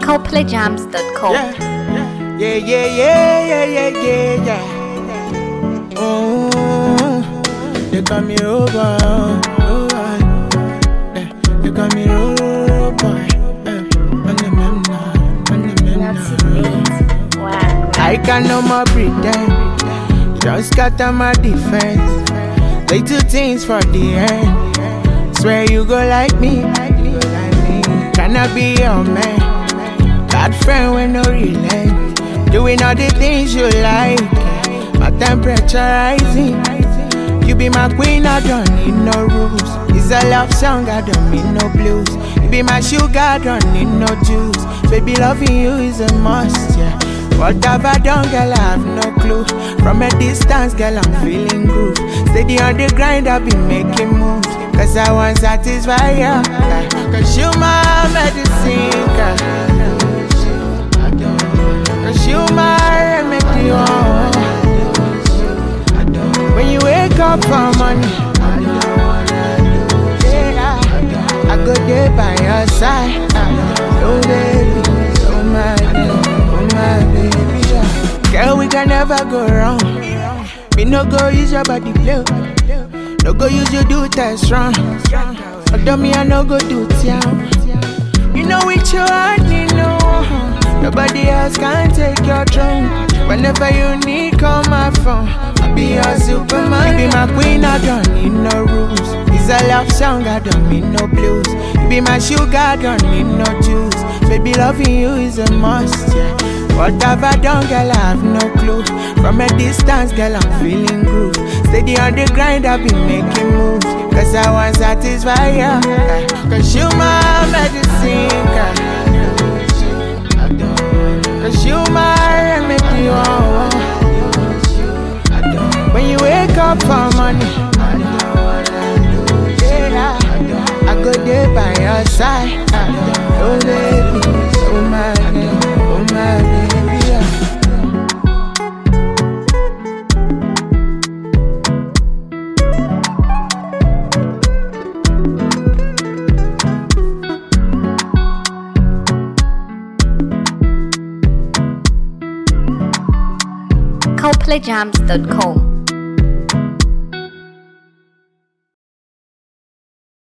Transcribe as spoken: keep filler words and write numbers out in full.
coldplay jams dot com. Yeah, yeah, yeah, yeah, yeah, yeah, yeah. Oh, they call me over. Oh, yeah, they call me over. I can no more pretend. You just scatter my defense. Play two things for the end. Swear you go like me. Can I be your man? Bad friend with no relent. Doing all the things you like. My temperature rising. You be my queen, I don't need no rules. It's a love song, I don't need no blues. You be my sugar, I don't need no juice. Baby, loving you is a must, yeah. What have I done, girl, I have no clue. From a distance, girl, I'm feeling groove. Steady on the grind, I've been making moves. Cause I want to satisfy you. Cause you my medicine, girl. Cause you my remedy, oh. When you wake up for money, yeah, I go there by your side. Oh baby, oh my baby, oh my baby, yeah. Girl, we can never go wrong. Me no go use your body play. No go use your do test wrong. Although me I no go do town. You know with your heart, you know. Nobody else can take your throne. Whenever you need, call my phone. I'll be your superman. You be my queen, I don't need no rules. It's a love song, I don't need no blues. You be my sugar, I don't need no juice. Baby, loving you is a must, yeah. What have I done, girl, I have no clue. From a distance, girl, I'm feeling groove. Steady on the grind, I've been making moves. Cause I want to satisfy you. Cause you my medicine, girl. Cause you my remedy, oh. When you wake up for money, yeah, I go there by your side. Oh baby, oh my baby, oh my baby, yeah. coldplay jams dot com.